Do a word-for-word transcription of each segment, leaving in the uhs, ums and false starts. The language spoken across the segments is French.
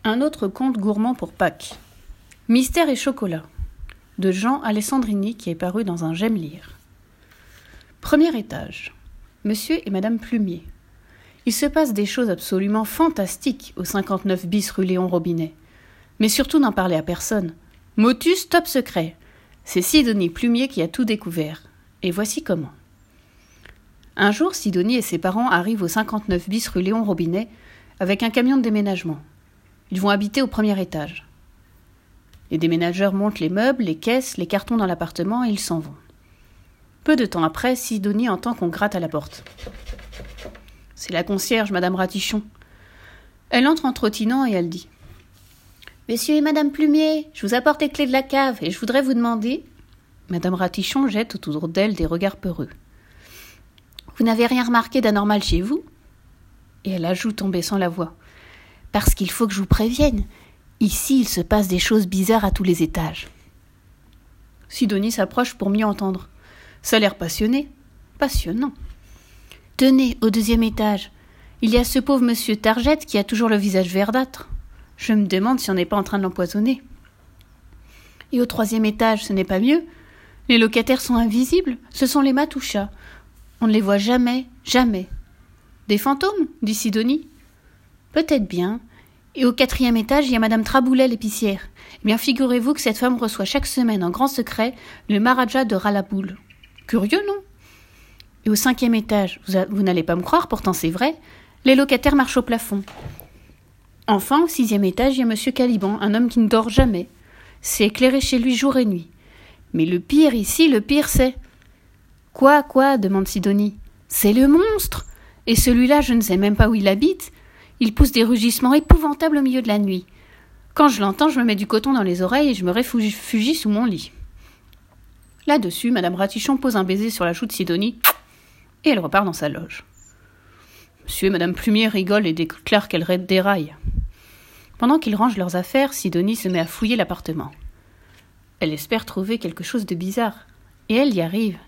Un autre conte gourmand pour Pâques. Mystère et chocolat, de Jean Alessandrini, qui est paru dans un J'aime lire. Premier étage. Monsieur et Madame Plumier. Il se passe des choses absolument fantastiques au cinquante-neuf bis rue Léon Robinet. Mais surtout n'en parlez à personne. Motus top secret. C'est Sidonie Plumier qui a tout découvert. Et voici comment. Un jour, Sidonie et ses parents arrivent au cinquante-neuf bis rue Léon Robinet avec un camion de déménagement. Ils vont habiter au premier étage. Les déménageurs montent les meubles, les caisses, les cartons dans l'appartement et ils s'en vont. Peu de temps après, Sidonie entend qu'on gratte à la porte. C'est la concierge, Madame Ratichon. Elle entre en trottinant et elle dit « Monsieur et Madame Plumier, je vous apporte les clés de la cave et je voudrais vous demander... » Madame Ratichon jette autour d'elle des regards peureux. « Vous n'avez rien remarqué d'anormal chez vous ?» Et elle ajoute en baissant la voix. « Parce qu'il faut que je vous prévienne. Ici, il se passe des choses bizarres à tous les étages. » Sidonie s'approche pour mieux entendre. Ça a l'air passionné. Passionnant. « Tenez, au deuxième étage, il y a ce pauvre monsieur Targette qui a toujours le visage verdâtre. Je me demande si on n'est pas en train de l'empoisonner. Et au troisième étage, ce n'est pas mieux. Les locataires sont invisibles, ce sont les matouchas. On ne les voit jamais, jamais. »« Des fantômes ?» dit Sidonie. « Peut-être bien. Et au quatrième étage, il y a Madame Traboulet, l'épicière. Eh bien, figurez-vous que cette femme reçoit chaque semaine en grand secret le Maharaja de Ralaboul. Curieux, non ? Et au cinquième étage, vous, a, vous n'allez pas me croire, pourtant c'est vrai, les locataires marchent au plafond. Enfin, au sixième étage, il y a Monsieur Caliban, un homme qui ne dort jamais. C'est éclairé chez lui jour et nuit. Mais le pire ici, le pire c'est... »« Quoi, quoi ?» demande Sidonie. « C'est le monstre. Et celui-là, je ne sais même pas où il habite. Il pousse des rugissements épouvantables au milieu de la nuit. Quand je l'entends, je me mets du coton dans les oreilles et je me réfugie sous mon lit. » Là-dessus, Madame Ratichon pose un baiser sur la joue de Sidonie et elle repart dans sa loge. Monsieur et Madame Plumier rigolent et déclarent qu'elle déraille. Pendant qu'ils rangent leurs affaires, Sidonie se met à fouiller l'appartement. Elle espère trouver quelque chose de bizarre, et elle y arrive.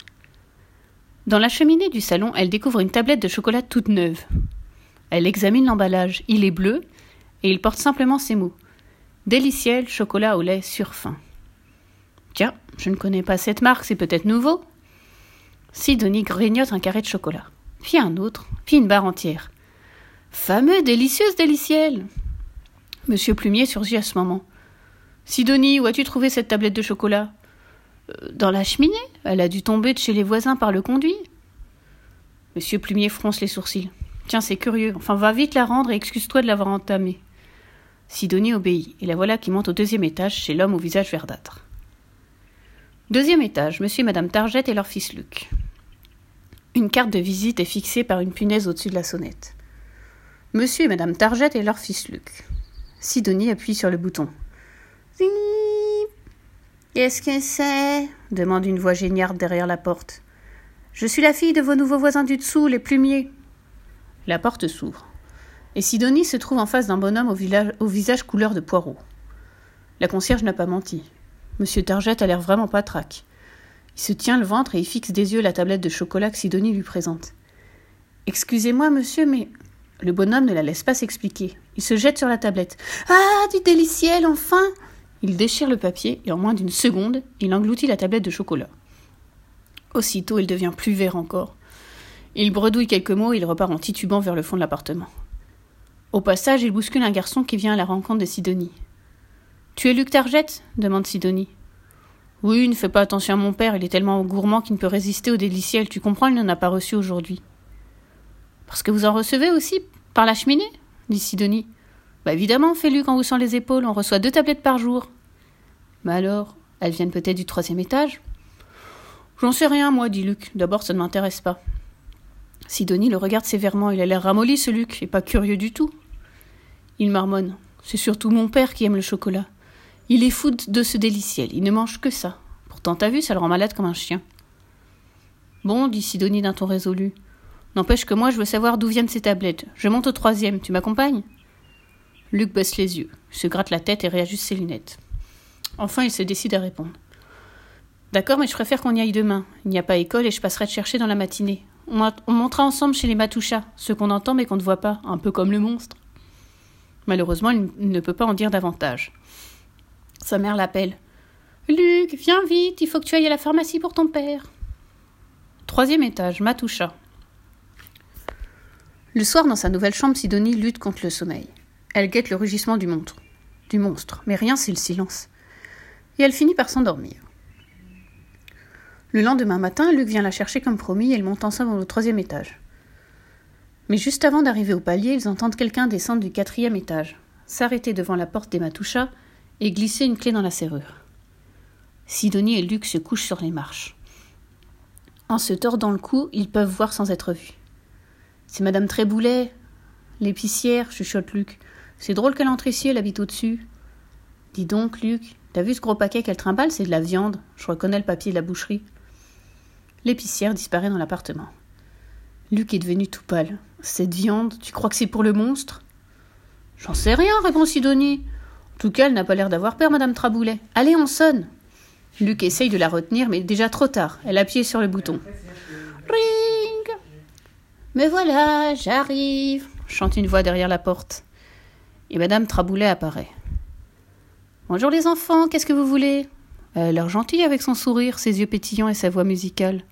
Dans la cheminée du salon, elle découvre une tablette de chocolat toute neuve. Elle examine l'emballage. Il est bleu, et il porte simplement ces mots. « Déliciel chocolat au lait surfin. » Tiens, je ne connais pas cette marque, c'est peut-être nouveau. Sidonie grignote un carré de chocolat, puis un autre, puis une barre entière. « Fameux, délicieuse, déliciel !» Monsieur Plumier surgit à ce moment. « Sidonie, où as-tu trouvé cette tablette de chocolat ?»« euh, Dans la cheminée. Elle a dû tomber de chez les voisins par le conduit. » Monsieur Plumier fronce les sourcils. « Tiens, c'est curieux. Enfin, va vite la rendre et excuse-toi de l'avoir entamée. » Sidonie obéit, et la voilà qui monte au deuxième étage chez l'homme au visage verdâtre. Deuxième étage, monsieur et madame Targette et leur fils Luc. Une carte de visite est fixée par une punaise au-dessus de la sonnette. Monsieur et madame Targette et leur fils Luc. Sidonie appuie sur le bouton. « Zing !»« Qu'est-ce que c'est ?» demande une voix géniarde derrière la porte. « Je suis la fille de vos nouveaux voisins du dessous, les Plumiers. » La porte s'ouvre, et Sidonie se trouve en face d'un bonhomme au, village, au visage couleur de poireau. La concierge n'a pas menti. Monsieur Targette a l'air vraiment patraque. Il se tient le ventre et il fixe des yeux la tablette de chocolat que Sidonie lui présente. « Excusez-moi, monsieur, mais... » Le bonhomme ne la laisse pas s'expliquer. Il se jette sur la tablette. « Ah, du déliciel, enfin !» Il déchire le papier et en moins d'une seconde, il engloutit la tablette de chocolat. Aussitôt, il devient plus vert encore. Il bredouille quelques mots et il repart en titubant vers le fond de l'appartement. Au passage, il bouscule un garçon qui vient à la rencontre de Sidonie. « Tu es Luc Targette ?» demande Sidonie. « Oui, ne fais pas attention à mon père, il est tellement gourmand qu'il ne peut résister au déliciel. Tu comprends, il n'en a pas reçu aujourd'hui. »« Parce que vous en recevez aussi, par la cheminée ?» dit Sidonie. « Bah évidemment, fait Luc en haussant les épaules, on reçoit deux tablettes par jour. »« Mais alors, elles viennent peut-être du troisième étage ?»« J'en sais rien, moi, dit Luc. D'abord, ça ne m'intéresse pas. » Sidonie le regarde sévèrement. Il a l'air ramolli, ce Luc, et pas curieux du tout. Il marmonne. « C'est surtout mon père qui aime le chocolat. Il est fou de ce déliciel, il ne mange que ça. Pourtant, t'as vu, ça le rend malade comme un chien. »« Bon, dit Sidonie d'un ton résolu. N'empêche que moi, je veux savoir d'où viennent ces tablettes. Je monte au troisième, tu m'accompagnes ?» Luc baisse les yeux, se gratte la tête et réajuste ses lunettes. Enfin, il se décide à répondre. « D'accord, mais je préfère qu'on y aille demain. Il n'y a pas école et je passerai te chercher dans la matinée. On, a, on montera ensemble chez les matouchas, ceux qu'on entend mais qu'on ne voit pas, un peu comme le monstre. » Malheureusement, il ne peut pas en dire davantage. Sa mère l'appelle. « Luc, viens vite, il faut que tu ailles à la pharmacie pour ton père. » Troisième étage, Matoucha. Le soir, dans sa nouvelle chambre, Sidonie lutte contre le sommeil. Elle guette le rugissement du monstre. Du monstre, mais rien, c'est le silence. Et elle finit par s'endormir. Le lendemain matin, Luc vient la chercher comme promis et ils montent ensemble au troisième étage. Mais juste avant d'arriver au palier, ils entendent quelqu'un descendre du quatrième étage, s'arrêter devant la porte des Matoucha et glisser une clé dans la serrure. Sidonie et Luc se couchent sur les marches. En se tordant le cou, ils peuvent voir sans être vus. « C'est Madame Tréboulet, l'épicière, chuchote Luc. C'est drôle qu'elle entre ici, elle habite au-dessus. »« Dis donc, Luc, t'as vu ce gros paquet qu'elle trimballe, c'est de la viande. Je reconnais le papier de la boucherie. » L'épicière disparaît dans l'appartement. Luc est devenu tout pâle. « Cette viande, tu crois que c'est pour le monstre ?»« J'en sais rien, répond Sidonie. En tout cas, elle n'a pas l'air d'avoir peur, Madame Traboulet. Allez, on sonne. » Luc essaye de la retenir, mais déjà trop tard. Elle appuie sur le bouton. « Ring !»« Me voilà, j'arrive !» chante une voix derrière la porte. Et Madame Traboulet apparaît. « Bonjour les enfants, qu'est-ce que vous voulez ?» Elle a l'air gentille avec son sourire, ses yeux pétillants et sa voix musicale.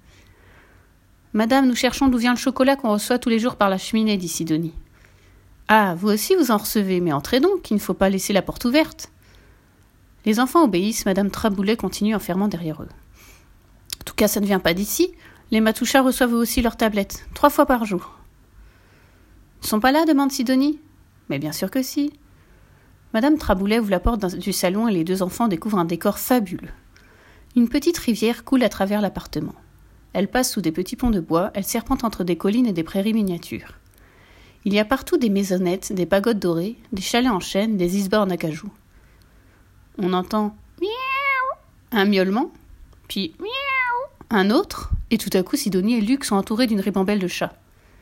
« Madame, nous cherchons d'où vient le chocolat qu'on reçoit tous les jours par la cheminée, dit Sidonie. »« Ah, vous aussi vous en recevez, mais entrez donc, il ne faut pas laisser la porte ouverte. » Les enfants obéissent, Madame Traboulet continue en fermant derrière eux. « En tout cas, ça ne vient pas d'ici. Les Matoucha reçoivent aussi leurs tablettes, trois fois par jour. »« Ils ne sont pas là ?» demande Sidonie. « Mais bien sûr que si. » Madame Traboulet ouvre la porte du salon et les deux enfants découvrent un décor fabuleux. Une petite rivière coule à travers l'appartement. Elle passe sous des petits ponts de bois, elle serpente entre des collines et des prairies miniatures. Il y a partout des maisonnettes, des pagodes dorées, des chalets en chêne, des isbas en acajou. On entend « miaou » un miaulement, puis « miaou » un autre, et tout à coup Sidonie et Luc sont entourés d'une ribambelle de chats.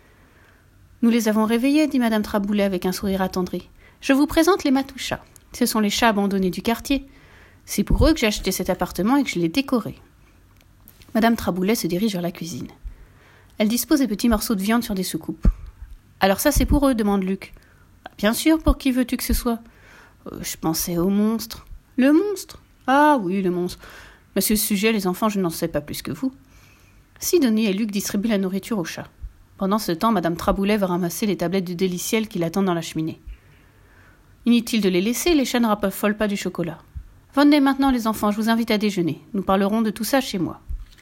« Nous les avons réveillés, dit Madame Traboulet avec un sourire attendri. Je vous présente les Matoucha. Ce sont les chats abandonnés du quartier. C'est pour eux que j'ai acheté cet appartement et que je l'ai décoré. » Madame Traboulet se dirige vers la cuisine. Elle dispose des petits morceaux de viande sur des soucoupes. « Alors ça, c'est pour eux, demande Luc. « Bien sûr, pour qui veux-tu que ce soit ? euh, Je pensais au monstre. »« Le monstre ? Ah oui, le monstre. Mais ce sujet, les enfants, je n'en sais pas plus que vous. » Sidonie et Luc distribuent la nourriture aux chats. Pendant ce temps, Madame Traboulet va ramasser les tablettes du déliciel qui l'attendent dans la cheminée. Inutile de les laisser, les chats ne raffolent pas du chocolat. « Venez maintenant, les enfants, je vous invite à déjeuner. Nous parlerons de tout ça chez moi. »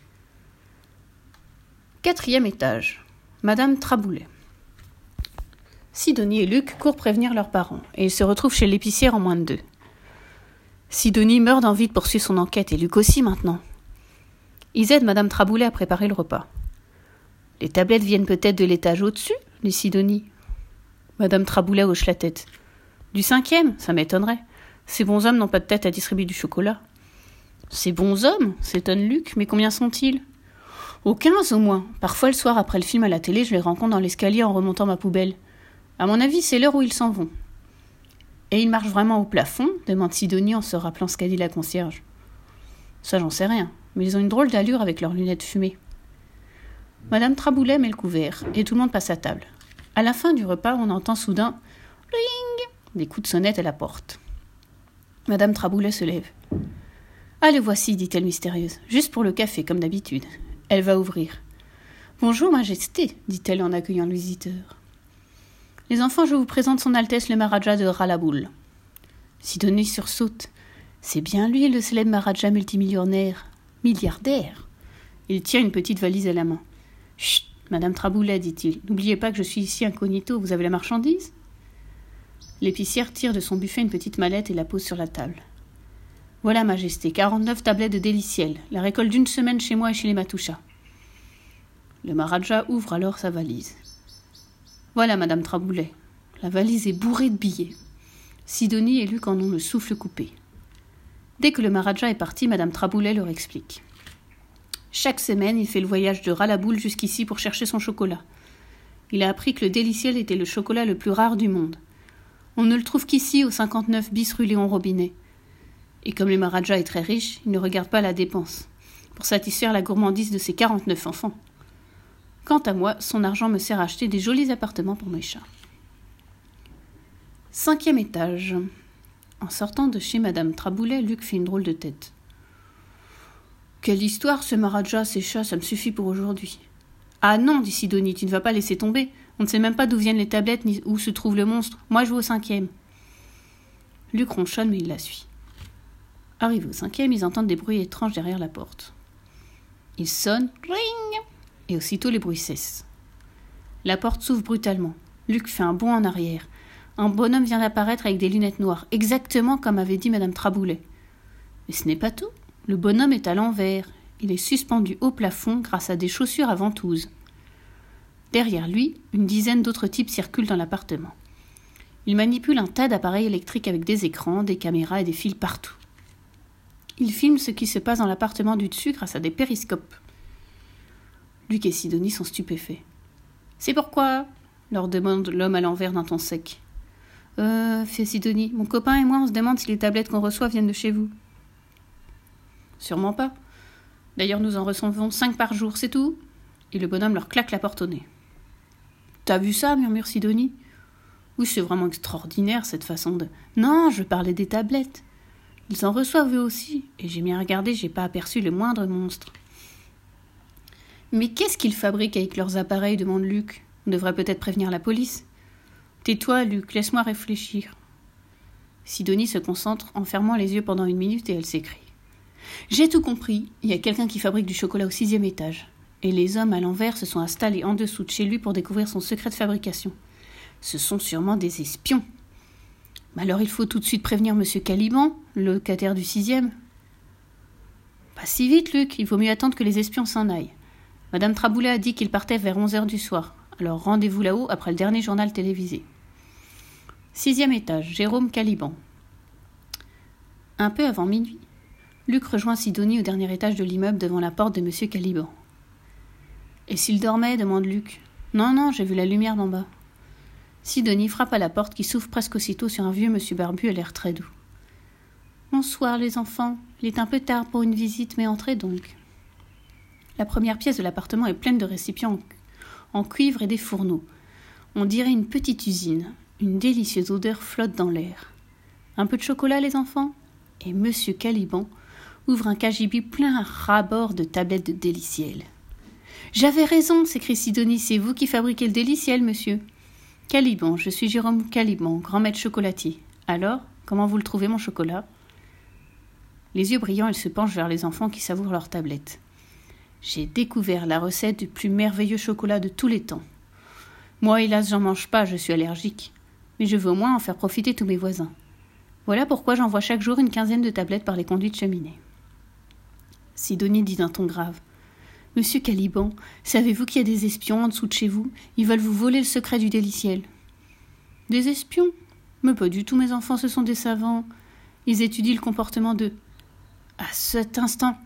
Quatrième étage. Madame Traboulet. Sidonie et Luc courent prévenir leurs parents, et ils se retrouvent chez l'épicière en moins de deux. Sidonie meurt d'envie de poursuivre son enquête, et Luc aussi maintenant. Ils aident Madame Traboulet à préparer le repas. « Les tablettes viennent peut-être de l'étage au-dessus ?» dit Sidonie. Madame Traboulet hoche la tête. « Du cinquième, ça m'étonnerait. Ces bons hommes n'ont pas de tête à distribuer du chocolat. »« Ces bons hommes ?» s'étonne Luc, mais combien sont-ils ? ?»« Au quinze au moins. Parfois le soir après le film à la télé, je les rencontre dans l'escalier en remontant ma poubelle. À mon avis, c'est l'heure où ils s'en vont. »« Et ils marchent vraiment au plafond ?» demande Sidonie en se rappelant ce qu'a dit la concierge. « Ça, j'en sais rien, mais ils ont une drôle d'allure avec leurs lunettes fumées. » Madame Traboulet met le couvert, et tout le monde passe à table. À la fin du repas, on entend soudain « ring !» des coups de sonnette à la porte. Madame Traboulet se lève. « Ah, le voici, dit-elle mystérieuse, juste pour le café, comme d'habitude. » Elle va ouvrir. « Bonjour, Majesté, dit-elle en accueillant le visiteur. « Les enfants, je vous présente son Altesse le Maharaja de Ralaboul. » Sidonie sursaute. « C'est bien lui, le célèbre Maharaja multimillionnaire. Milliardaire. » Il tient une petite valise à la main. « Chut, Madame Traboulet, dit-il, n'oubliez pas que je suis ici incognito, vous avez la marchandise ?» L'épicière tire de son buffet une petite mallette et la pose sur la table. « Voilà, Majesté, quarante-neuf tablettes de déliciel, la récolte d'une semaine chez moi et chez les Matoucha. » Le Maharaja ouvre alors sa valise. « Voilà, Madame Traboulet, la valise est bourrée de billets. » Sidonie et Luc en ont le souffle coupé. Dès que le Maharaja est parti, Madame Traboulet leur explique. Chaque semaine, il fait le voyage de Ralaboul jusqu'ici pour chercher son chocolat. Il a appris que le déliciel était le chocolat le plus rare du monde. On ne le trouve qu'ici, au cinquante-neuf bis rue Léon Robinet. Et comme le Maharaja est très riche, il ne regarde pas la dépense, pour satisfaire la gourmandise de ses quarante-neuf enfants. Quant à moi, son argent me sert à acheter des jolis appartements pour mes chats. Cinquième étage. En sortant de chez Madame Traboulet, Luc fait une drôle de tête. Quelle histoire, ce Maharaja, ces chats, ça me suffit pour aujourd'hui. Ah non, dit Sidonie, tu ne vas pas laisser tomber. On ne sait même pas d'où viennent les tablettes ni où se trouve le monstre. Moi, je vais au cinquième. Luc ronchonne, mais il la suit. Arrivés au cinquième, ils entendent des bruits étranges derrière la porte. Ils sonnent, ring, et aussitôt les bruits cessent. La porte s'ouvre brutalement. Luc fait un bond en arrière. Un bonhomme vient d'apparaître avec des lunettes noires, exactement comme avait dit Madame Traboulet. Mais ce n'est pas tout. Le bonhomme est à l'envers. Il est suspendu au plafond grâce à des chaussures à ventouses. Derrière lui, une dizaine d'autres types circulent dans l'appartement. Ils manipulent un tas d'appareils électriques avec des écrans, des caméras et des fils partout. Ils filment ce qui se passe dans l'appartement du dessus grâce à des périscopes. Luc et Sidonie sont stupéfaits. « C'est pourquoi ?» leur demande l'homme à l'envers d'un ton sec. « Euh, fait Sidonie, mon copain et moi on se demande si les tablettes qu'on reçoit viennent de chez vous. »« Sûrement pas. D'ailleurs nous en recevons cinq par jour, c'est tout. » Et le bonhomme leur claque la porte au nez. « T'as vu ça ?» murmure Sidonie. « Oui, c'est vraiment extraordinaire cette façon de... »« Non, je parlais des tablettes. Ils en reçoivent eux aussi, et j'ai bien regardé, j'ai pas aperçu le moindre monstre. »« Mais qu'est-ce qu'ils fabriquent avec leurs appareils ?» demande Luc. « On devrait peut-être prévenir la police. »« Tais-toi, Luc, laisse-moi réfléchir. » Sidonie se concentre en fermant les yeux pendant une minute et elle s'écrie. « J'ai tout compris, il y a quelqu'un qui fabrique du chocolat au sixième étage. Et les hommes à l'envers se sont installés en dessous de chez lui pour découvrir son secret de fabrication. Ce sont sûrement des espions. Mais alors il faut tout de suite prévenir Monsieur Caliban, le locataire du sixième. »« Pas si vite, Luc, il vaut mieux attendre que les espions s'en aillent. Madame Traboulet a dit qu'il partait vers onze heures du soir. Alors rendez-vous là-haut après le dernier journal télévisé. » Sixième étage, Jérôme Caliban. Un peu avant minuit, Luc rejoint Sidonie au dernier étage de l'immeuble devant la porte de Monsieur Caliban. « Et s'il dormait ?» demande Luc. « Non, non, j'ai vu la lumière d'en bas. » Sidonie frappe à la porte qui s'ouvre presque aussitôt sur un vieux monsieur barbu à l'air très doux. « Bonsoir les enfants, il est un peu tard pour une visite, mais entrez donc. » La première pièce de l'appartement est pleine de récipients en cuivre et des fourneaux. On dirait une petite usine. Une délicieuse odeur flotte dans l'air. Un peu de chocolat, les enfants ? Et Monsieur Caliban ouvre un cagibi plein à ras-bord de tablettes de déliciel. « J'avais raison, s'écrie Sidonie, c'est vous qui fabriquez le déliciel, monsieur. »« Caliban, je suis Jérôme Caliban, grand maître chocolatier. Alors, comment vous le trouvez, mon chocolat ?» Les yeux brillants, elle se penche vers les enfants qui savourent leur tablette. « J'ai découvert la recette du plus merveilleux chocolat de tous les temps. Moi, hélas, j'en mange pas, je suis allergique. Mais je veux au moins en faire profiter tous mes voisins. Voilà pourquoi j'envoie chaque jour une quinzaine de tablettes par les conduits de cheminée. » Sidonie dit d'un ton grave. « Monsieur Caliban, savez-vous qu'il y a des espions en dessous de chez vous ? Ils veulent vous voler le secret du déliciel. »« Des espions ? Mais pas du tout, mes enfants, ce sont des savants. Ils étudient le comportement de... » À cet instant,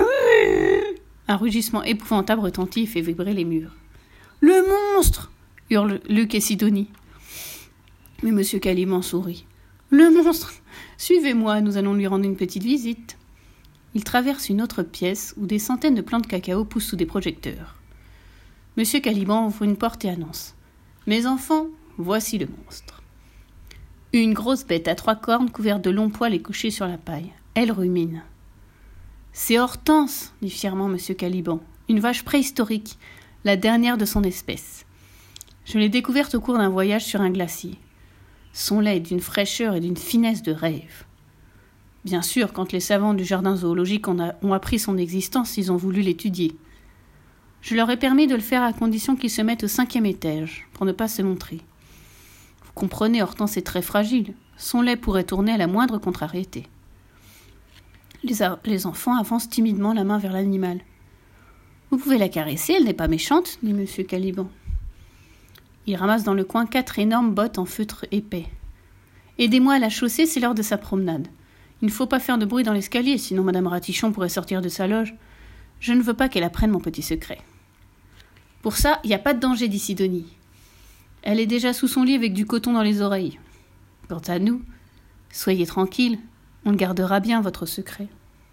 un rugissement épouvantable retentit et fait vibrer les murs. « Le monstre !» hurlent Luc et Sidonie. Mais Monsieur Caliban sourit. « Le monstre ! Suivez-moi, nous allons lui rendre une petite visite. » Il traverse une autre pièce où des centaines de plants de cacao poussent sous des projecteurs. Monsieur Caliban ouvre une porte et annonce. « Mes enfants, voici le monstre. » Une grosse bête à trois cornes couverte de longs poils est couchée sur la paille. Elle rumine. « C'est Hortense, dit fièrement Monsieur Caliban, une vache préhistorique, la dernière de son espèce. Je l'ai découverte au cours d'un voyage sur un glacier. Son lait est d'une fraîcheur et d'une finesse de rêve. Bien sûr, quand les savants du jardin zoologique ont, a, ont appris son existence, ils ont voulu l'étudier. Je leur ai permis de le faire à condition qu'ils se mettent au cinquième étage, pour ne pas se montrer. Vous comprenez, Hortense est très fragile. Son lait pourrait tourner à la moindre contrariété. » Les, a- les enfants avancent timidement la main vers l'animal. « Vous pouvez la caresser, elle n'est pas méchante, » dit Monsieur Caliban. Il ramasse dans le coin quatre énormes bottes en feutre épais. « Aidez-moi à la chausser, c'est l'heure de sa promenade. Il ne faut pas faire de bruit dans l'escalier, sinon Madame Ratichon pourrait sortir de sa loge. Je ne veux pas qu'elle apprenne mon petit secret. »« Pour ça, il n'y a pas de danger, dit Sidonie. Elle est déjà sous son lit avec du coton dans les oreilles. Quant à nous, soyez tranquilles, on gardera bien votre secret. »